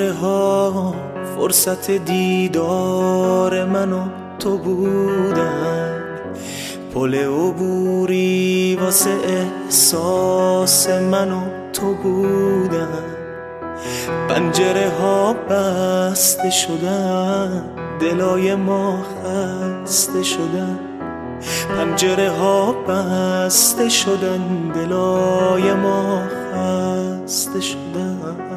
پنجره ها فرصت دیدار من و تو بودن، پل عبوری واسه احساس من و تو بودن. پنجره ها بسته شدن، دلای ما خسته شدن. پنجره ها بسته شدن، دلای ما خسته شدن.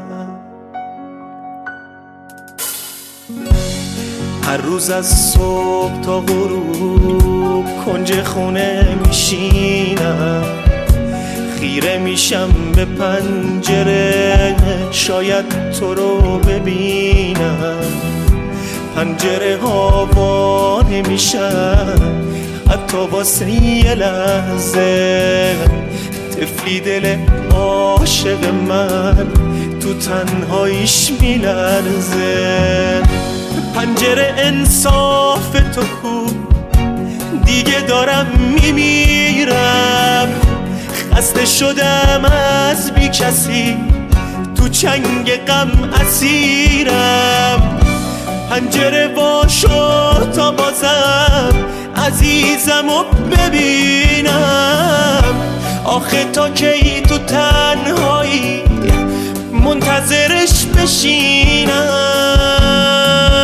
هر روز از صبح تا غروب کنج خونه میشینم، خیره میشم به پنجره شاید تو رو ببینم. پنجره ها وا نمیشن حتی واسه یه لحظه، طفلی دل عاشق من تو تنهاییش میلرزه. پنجره انصاف تو کو، دیگه دارم میمیرم. خسته شدم از بی کسی، تو چنگ غم اسیرم. پنجره وا شد تا بازم عزیزمو ببینم. آخه تا کی تو تنهایی منتظرش بشینم؟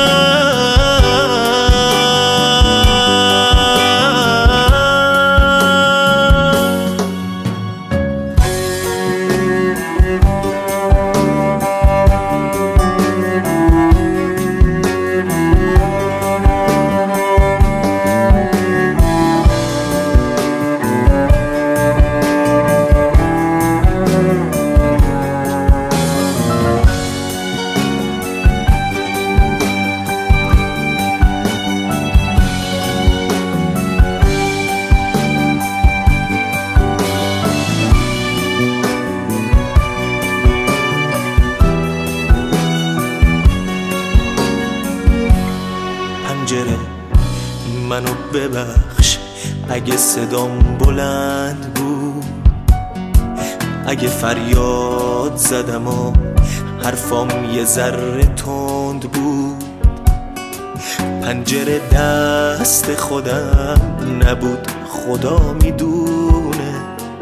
منو ببخش اگه صدام بلند بود، اگه فریاد زدم و حرفام یه ذره تند بود. پنجره دست خودم نبود، خدا میدونه.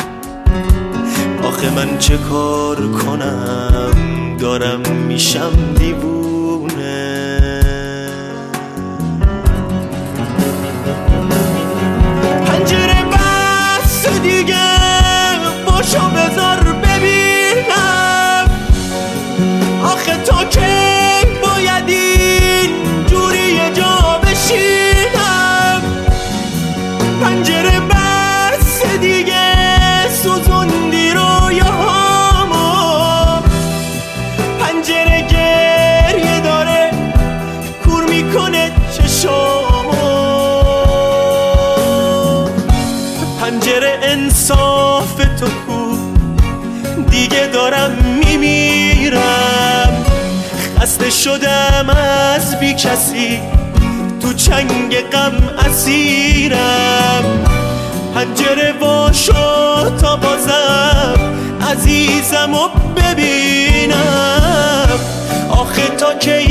آخه من چه کار کنم، دارم میشم دیوونه. دیگه باشو بذار ببینم. آخه تا کی باید این جوری یه جا بشینم؟ پنجره بس دیگه سوزوندی رویاهامو. پنجره گریه داره کور میکنه چشامو. پنجره انصاف تو کو، دیگه دارم میمیرم. خسته شدم از بی کسی، تو چنگ غم اسیرم. پنجره وا شد تا بازم عزیزمو ببینم. آخه تا کی